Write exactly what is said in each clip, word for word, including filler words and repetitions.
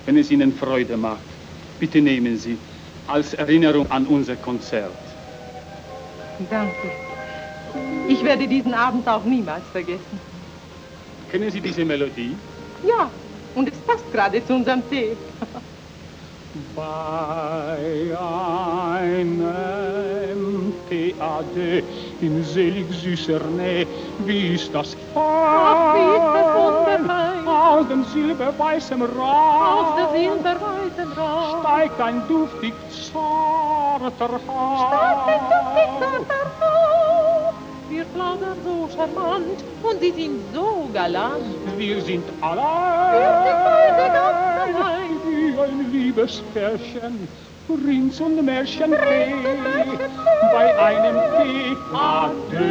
Wenn es Ihnen Freude macht, bitte nehmen Sie als Erinnerung an unser Konzert. Danke. Ich werde diesen Abend auch niemals vergessen. Kennen Sie diese Melodie? Ja, und es passt gerade zu unserem Tee. Bei einem Theater in selig süßer Nähe, wie ist das fein? Ach, wie ist das wunderfein. Aus dem silberweißen Rauch, Aus der silberweißen Rauch, steigt ein duftig zarter Hauch. Steigt ein duftig zarter Hauch. Wir plaudern so charmant und Sie sind so galant. Wir sind allein. Wir sind beide ganz allein. Wie ein Liebespärchen, Prinz und Märchentee, bei einem Theater.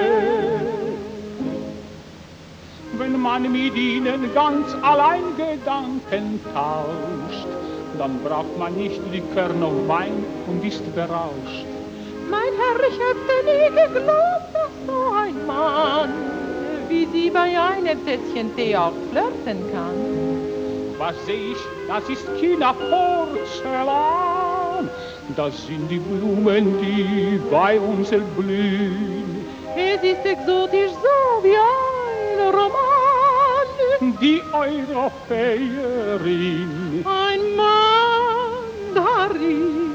Wenn man mit ihnen ganz allein Gedanken tauscht, dann braucht man nicht Likör noch Wein und ist berauscht. Mein Herr, ich hätte nie geglaubt, dass so ein Mann wie Sie bei einem Tässchen Tee auch flirten kann. Was seh ich? Das ist China Porzellan. Das sind die Blumen, die bei uns erblühen. Es ist exotisch so wie ein Roman. Die Europäerin. Ein Mandarin.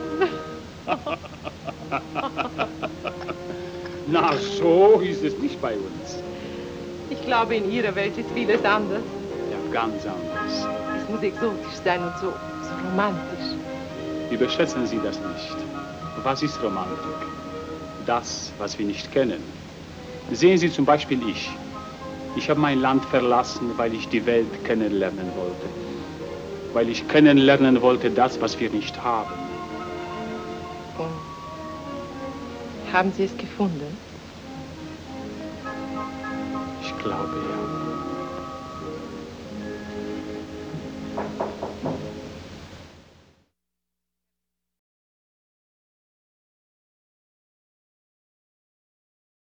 Na, so ist es nicht bei uns. Ich glaube, in Ihrer Welt ist vieles anders. Ja, ganz anders. Es muss exotisch sein und so, so romantisch. Überschätzen Sie das nicht. Was ist Romantik? Das, was wir nicht kennen. Sehen Sie zum Beispiel ich. Ich habe mein Land verlassen, weil ich die Welt kennenlernen wollte. Weil ich kennenlernen wollte das, was wir nicht haben. Und haben Sie es gefunden? Ich glaube, ja.